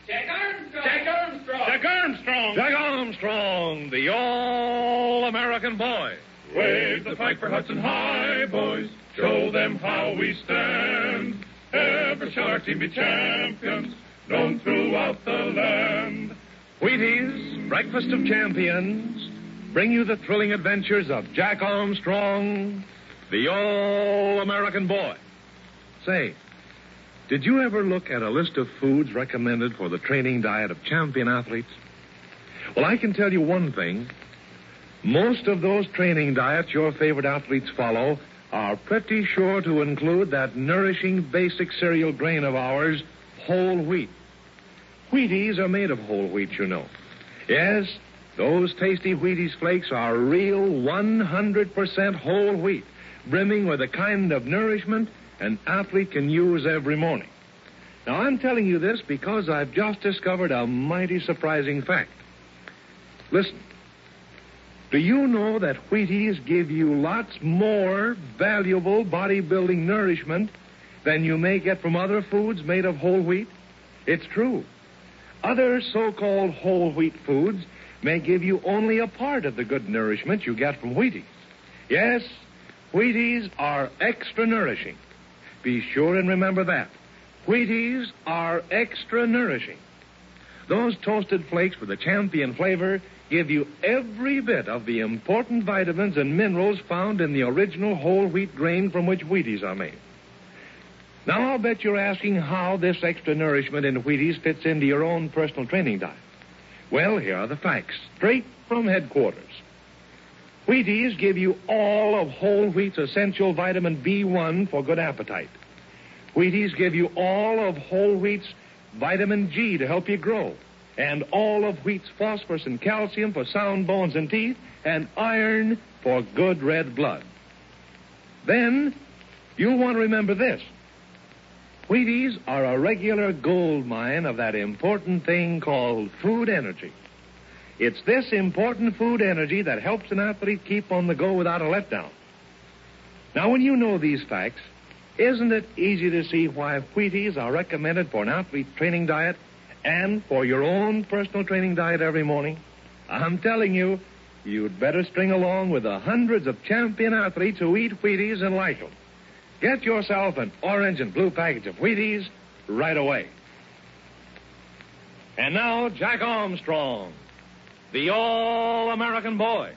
Jack Armstrong! Jack Armstrong! Jack Armstrong! Jack Armstrong, the all-American boy. Wave the flag for Hudson High, boys. Show them how we stand. Ever shall our team be champions, known throughout the land. Wheaties, Breakfast of Champions, bring you the thrilling adventures of Jack Armstrong, the all-American boy. Say, did you ever look at a list of foods recommended for the training diet of champion athletes? Well, I can tell you one thing. Most of those training diets your favorite athletes follow are pretty sure to include that nourishing basic cereal grain of ours, whole wheat. Wheaties are made of whole wheat, you know. Yes, those tasty Wheaties flakes are real 100% whole wheat, brimming with the kind of nourishment an athlete can use every morning. Now, I'm telling you this because I've just discovered a mighty surprising fact. Listen. Do you know that Wheaties give you lots more valuable bodybuilding nourishment than you may get from other foods made of whole wheat? It's true. Other so-called whole wheat foods may give you only a part of the good nourishment you get from Wheaties. Yes, Wheaties are extra nourishing. Be sure and remember that. Wheaties are extra nourishing. Those toasted flakes with a champion flavor give you every bit of the important vitamins and minerals found in the original whole wheat grain from which Wheaties are made. Now, I'll bet you're asking how this extra nourishment in Wheaties fits into your own personal training diet. Well, here are the facts, straight from headquarters. Wheaties give you all of whole wheat's essential vitamin B1 for good appetite. Wheaties give you all of whole wheat's vitamin G to help you grow, and all of wheat's phosphorus and calcium for sound bones and teeth, and iron for good red blood. Then, you'll want to remember this. Wheaties are a regular gold mine of that important thing called food energy. It's this important food energy that helps an athlete keep on the go without a letdown. Now, when you know these facts, isn't it easy to see why Wheaties are recommended for an athlete's training diet and for your own personal training diet every morning? I'm telling you, you'd better string along with the hundreds of champion athletes who eat Wheaties and like them. Get yourself an orange and blue package of Wheaties right away. And now, Jack Armstrong, the all-American boy.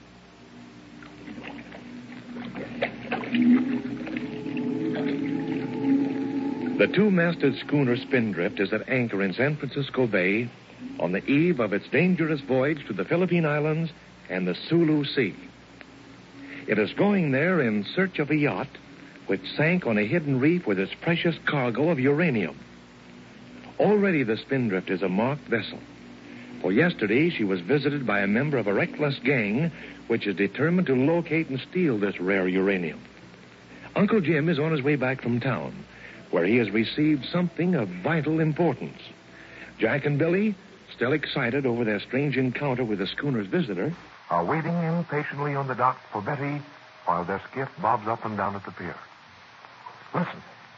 The two-masted schooner Spindrift is at anchor in San Francisco Bay on the eve of its dangerous voyage to the Philippine Islands and the Sulu Sea. It is going there in search of a yacht which sank on a hidden reef with its precious cargo of uranium. Already the Spindrift is a marked vessel. For yesterday she was visited by a member of a reckless gang which is determined to locate and steal this rare uranium. Uncle Jim is on his way back from town, where he has received something of vital importance. Jack and Billy, still excited over their strange encounter with the schooner's visitor, are waiting impatiently on the dock for Betty while their skiff bobs up and down at the pier. Listen.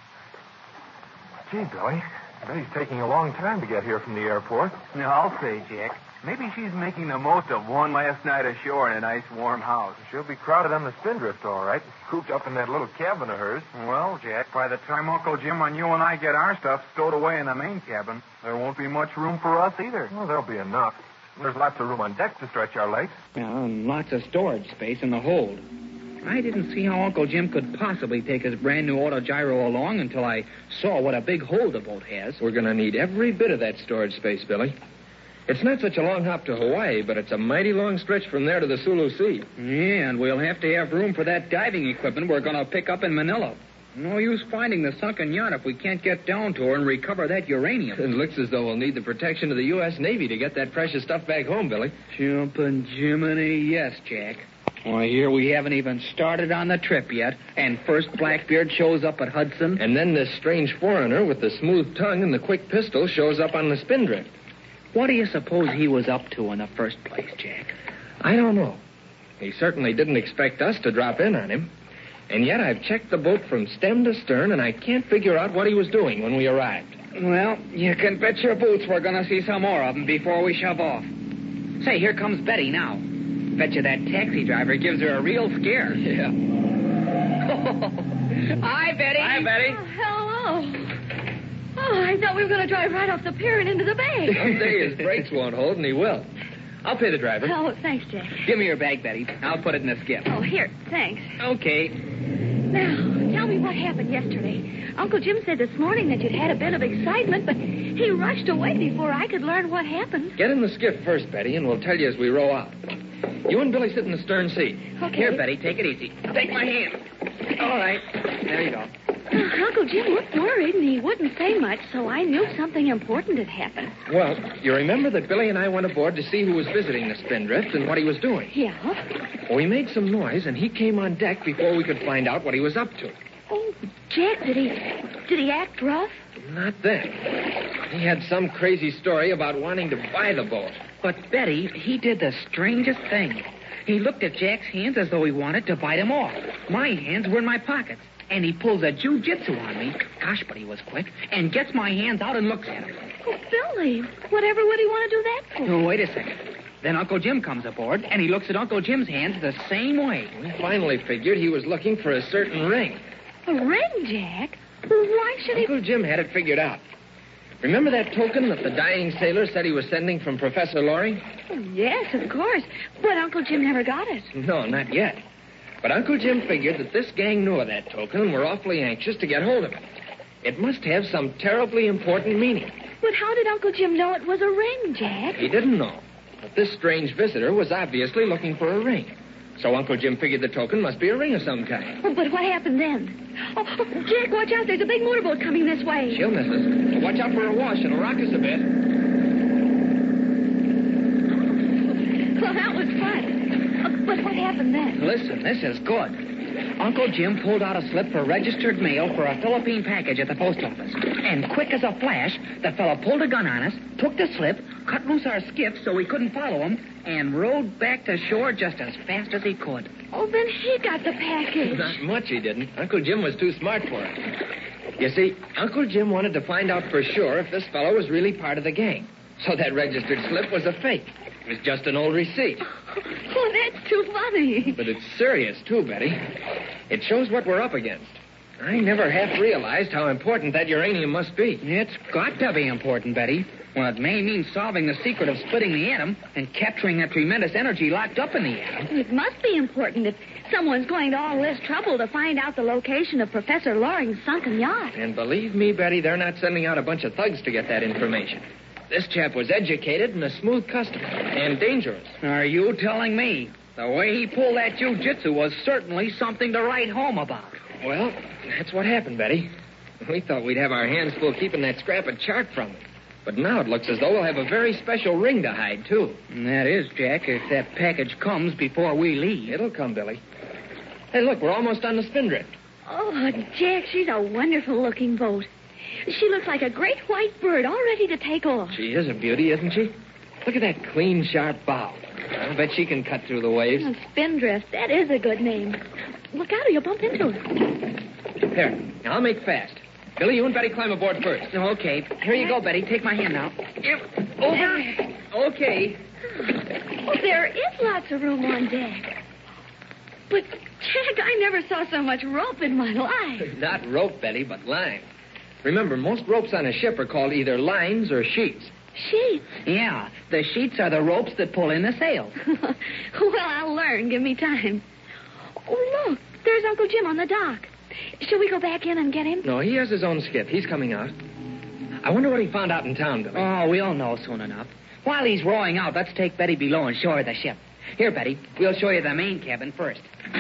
Gee, Billy, Betty's taking a long time to get here from the airport. Yeah, I'll say, Jack. Maybe she's making the most of one last night ashore in a nice warm house. She'll be crowded on the Spindrift, all right, cooped up in that little cabin of hers. Well, Jack, by the time Uncle Jim and you and I get our stuff stowed away in the main cabin, there won't be much room for us either. Well, there'll be enough. There's lots of room on deck to stretch our legs. Well, and lots of storage space in the hold. I didn't see how Uncle Jim could possibly take his brand new autogyro along until I saw what a big hold the boat has. We're going to need every bit of that storage space, Billy. It's not such a long hop to Hawaii, but it's a mighty long stretch from there to the Sulu Sea. Yeah, and we'll have to have room for that diving equipment we're going to pick up in Manila. No use finding the sunken yacht if we can't get down to her and recover that uranium. It looks as though we'll need the protection of the U.S. Navy to get that precious stuff back home, Billy. Jumpin' Jiminy, yes, Jack. Why, here we haven't even started on the trip yet, and first Blackbeard shows up at Hudson. And then this strange foreigner with the smooth tongue and the quick pistol shows up on the Spindrift. What do you suppose he was up to in the first place, Jack? I don't know. He certainly didn't expect us to drop in on him. And yet I've checked the boat from stem to stern, and I can't figure out what he was doing when we arrived. Well, you can bet your boots we're going to see some more of them before we shove off. Say, here comes Betty now. Bet you that taxi driver gives her a real scare. Yeah. Hi, Betty. Hi, Betty. Oh, hello. Oh, I thought we were going to drive right off the pier and into the bay. Someday his brakes won't hold, and he will. I'll pay the driver. Oh, thanks, Jack. Give me your bag, Betty. I'll put it in the skiff. Oh, here, thanks. Okay. Now, tell me what happened yesterday. Uncle Jim said this morning that you'd had a bit of excitement, but he rushed away before I could learn what happened. Get in the skiff first, Betty, and we'll tell you as we row out. You and Billy sit in the stern seat. Okay. Here, Betty, take it easy. Take my hand. All right. There you go. Uncle Jim looked worried, and he wouldn't say much, so I knew something important had happened. Well, you remember that Billy and I went aboard to see who was visiting the Spindrift and what he was doing. Yeah? Well, we made some noise, and he came on deck before we could find out what he was up to. Oh, Jack, did he act rough? Not then. He had some crazy story about wanting to buy the boat. But, Betty, he did the strangest thing. He looked at Jack's hands as though he wanted to bite them off. My hands were in my pockets. And he pulls a jiu-jitsu on me. Gosh, but he was quick. And gets my hands out and looks at them. Oh, Billy, whatever would he want to do that for? Oh, wait a second. Then Uncle Jim comes aboard, and he looks at Uncle Jim's hands the same way. We finally figured he was looking for a certain ring. A ring, Jack? Why should he... Uncle Jim had it figured out. Remember that token that the dying sailor said he was sending from Professor Loring? Oh, yes, of course. But Uncle Jim never got it. No, not yet. But Uncle Jim figured that this gang knew of that token and were awfully anxious to get hold of it. It must have some terribly important meaning. But how did Uncle Jim know it was a ring, Jack? He didn't know. But this strange visitor was obviously looking for a ring. So Uncle Jim figured the token must be a ring of some kind. Oh, but what happened then? Oh, Jack, watch out. There's a big motorboat coming this way. She'll miss us. Watch out for a wash. It'll rock us a bit. Well, that was fun. But what happened then? Listen, this is good. Uncle Jim pulled out a slip for registered mail for a Philippine package at the post office. And quick as a flash, the fellow pulled a gun on us, took the slip, cut loose our skiff so we couldn't follow him, and rowed back to shore just as fast as he could. Oh, then he got the package. Not much he didn't. Uncle Jim was too smart for it. You see, Uncle Jim wanted to find out for sure if this fellow was really part of the gang. So that registered slip was a fake. It was just an old receipt. Oh, that's too funny. But it's serious, too, Betty. It shows what we're up against. I never half realized how important that uranium must be. It's got to be important, Betty. Well, it may mean solving the secret of splitting the atom and capturing that tremendous energy locked up in the atom. It must be important if someone's going to all this trouble to find out the location of Professor Loring's sunken yacht. And believe me, Betty, they're not sending out a bunch of thugs to get that information. This chap was educated and a smooth customer, and dangerous. Are you telling me? The way he pulled that jiu-jitsu was certainly something to write home about. Well, that's what happened, Betty. We thought we'd have our hands full keeping that scrap of chart from him. But now it looks as though we'll have a very special ring to hide, too. And that is, Jack, if that package comes before we leave. It'll come, Billy. Hey, look, we're almost on the Spindrift. Oh, Jack, she's a wonderful-looking boat. She looks like a great white bird all ready to take off. She is a beauty, isn't she? Look at that clean, sharp bow. I bet she can cut through the waves. Oh, Spindrift, that is a good name. Look out or you'll bump into her. There, now I'll make fast. Billy, you and Betty climb aboard first. Okay. Here you go, Betty. Take my hand now. Over. Okay. Oh, there is lots of room on deck. But, Jack, I never saw so much rope in my life. Not rope, Betty, but line. Remember, most ropes on a ship are called either lines or sheets. Sheets? Yeah, the sheets are the ropes that pull in the sails. Well, I'll learn. Give me time. Oh, look. There's Uncle Jim on the dock. Shall we go back in and get him? No, he has his own skiff. He's coming out. I wonder what he found out in town, Billy. Oh, we'll know soon enough. While he's rowing out, let's take Betty below and show her the ship. Here, Betty, we'll show you the main cabin first.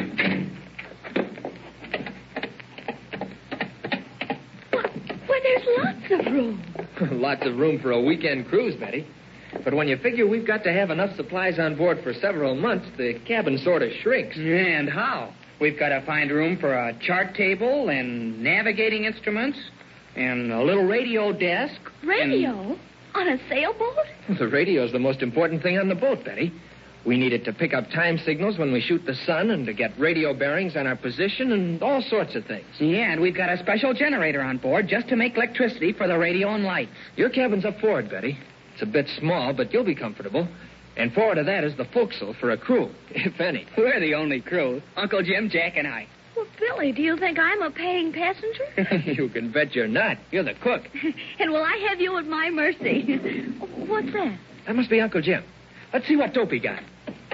Well, there's lots of room. Lots of room for a weekend cruise, Betty. But when you figure we've got to have enough supplies on board for several months, the cabin sort of shrinks. And how? We've got to find room for a chart table and navigating instruments and a little radio desk. Radio? On a sailboat? The radio's the most important thing on the boat, Betty. We need it to pick up time signals when we shoot the sun and to get radio bearings on our position and all sorts of things. Yeah, and we've got a special generator on board just to make electricity for the radio and lights. Your cabin's up forward, Betty. It's a bit small, but you'll be comfortable. And forward of that is the forecastle for a crew, if any. We're the only crew. Uncle Jim, Jack, and I. Well, Billy, do you think I'm a paying passenger? You can bet you're not. You're the cook. And will I have you at my mercy? What's that? That must be Uncle Jim. Let's see what dope he got.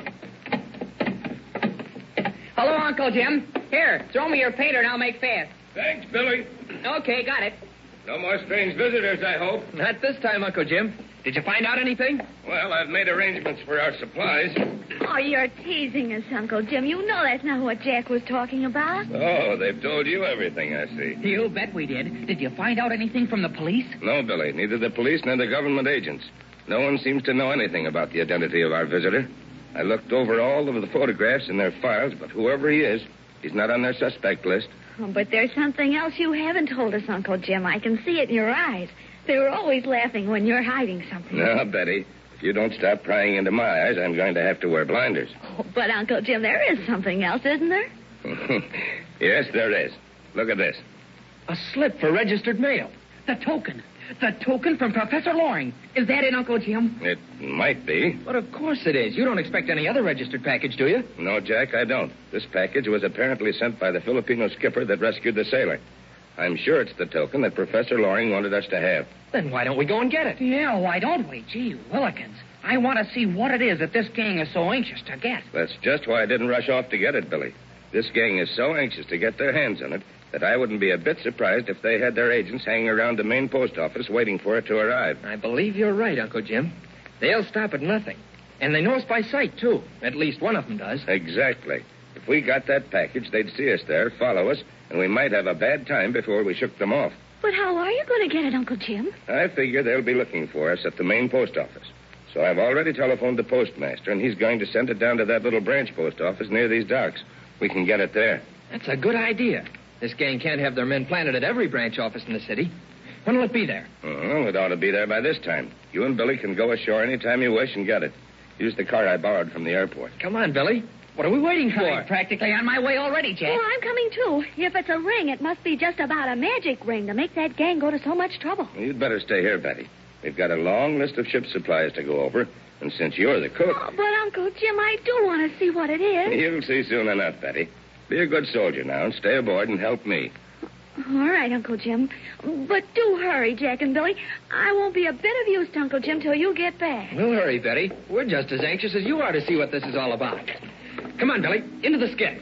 Hello, Uncle Jim. Here, throw me your painter and I'll make fast. Thanks, Billy. Okay, got it. No more strange visitors, I hope. Not this time, Uncle Jim. Did you find out anything? Well, I've made arrangements for our supplies. Oh, you're teasing us, Uncle Jim. You know that's not what Jack was talking about. Oh, they've told you everything, I see. You bet we did. Did you find out anything from the police? No, Billy. Neither the police nor the government agents. No one seems to know anything about the identity of our visitor. I looked over all of the photographs in their files, but whoever he is, he's not on their suspect list. Oh, but there's something else you haven't told us, Uncle Jim. I can see it in your eyes. They were always laughing when you're hiding something. Now, Betty, if you don't stop prying into my eyes, I'm going to have to wear blinders. Oh, but, Uncle Jim, there is something else, isn't there? Yes, there is. Look at this. A slip for registered mail. The token. The token from Professor Loring. Is that it, Uncle Jim? It might be. But of course it is. You don't expect any other registered package, do you? No, Jack, I don't. This package was apparently sent by the Filipino skipper that rescued the sailor. I'm sure it's the token that Professor Loring wanted us to have. Then why don't we go and get it? Yeah, why don't we? Gee, Willikins. I want to see what it is that this gang is so anxious to get. That's just why I didn't rush off to get it, Billy. This gang is so anxious to get their hands on it that I wouldn't be a bit surprised if they had their agents hanging around the main post office waiting for it to arrive. I believe you're right, Uncle Jim. They'll stop at nothing. And they know us by sight, too. At least one of them does. Exactly. If we got that package, they'd see us there, follow us, and we might have a bad time before we shook them off. But how are you going to get it, Uncle Jim? I figure they'll be looking for us at the main post office. So I've already telephoned the postmaster, and he's going to send it down to that little branch post office near these docks. We can get it there. That's a good idea. This gang can't have their men planted at every branch office in the city. When will it be there? Oh, it ought to be there by this time. You and Billy can go ashore any time you wish and get it. Use the car I borrowed from the airport. Come on, Billy. What are we waiting for? I'm practically on my way already, Jack. Oh, I'm coming, too. If it's a ring, it must be just about a magic ring to make that gang go to so much trouble. You'd better stay here, Betty. We've got a long list of ship supplies to go over, and since you're the cook... Oh, but, Uncle Jim, I do want to see what it is. You'll see soon enough, Betty. Be a good soldier now and stay aboard and help me. All right, Uncle Jim. But do hurry, Jack and Billy. I won't be a bit of use to Uncle Jim till you get back. We'll hurry, Betty. We're just as anxious as you are to see what this is all about. Come on, Billy. Into the skiff.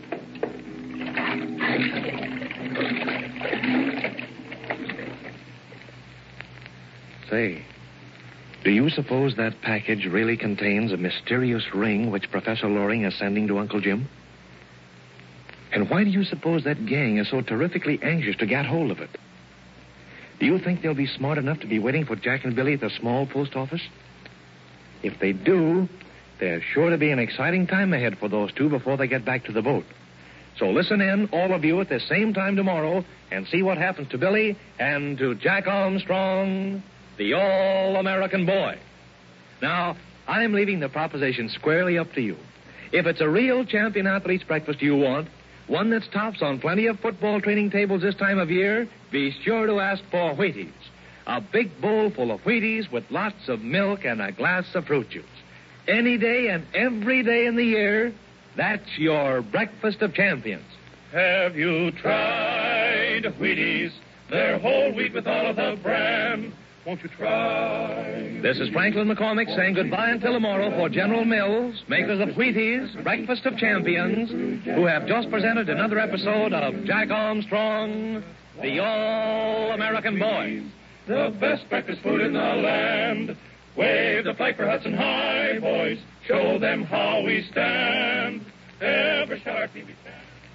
Say, do you suppose that package really contains a mysterious ring which Professor Loring is sending to Uncle Jim? And why do you suppose that gang is so terrifically anxious to get hold of it? Do you think they'll be smart enough to be waiting for Jack and Billy at the small post office? If they do, there's sure to be an exciting time ahead for those two before they get back to the boat. So listen in, all of you, at the same time tomorrow and see what happens to Billy and to Jack Armstrong, the All-American Boy. Now, I'm leaving the proposition squarely up to you. If it's a real champion athlete's breakfast you want, one that stops on plenty of football training tables this time of year, be sure to ask for Wheaties. A big bowl full of Wheaties with lots of milk and a glass of fruit juice. Any day and every day in the year, that's your breakfast of champions. Have you tried Wheaties? They're whole wheat with all of the bran. Won't you try? This is Franklin McCormick saying goodbye until tomorrow for General Mills, makers of Wheaties, Breakfast of Champions, who have just presented another episode of Jack Armstrong, the All-American Boy. The best breakfast food in the land. Wave the flag for Hudson High, boys. Show them how we stand. Ever sharp, we stand.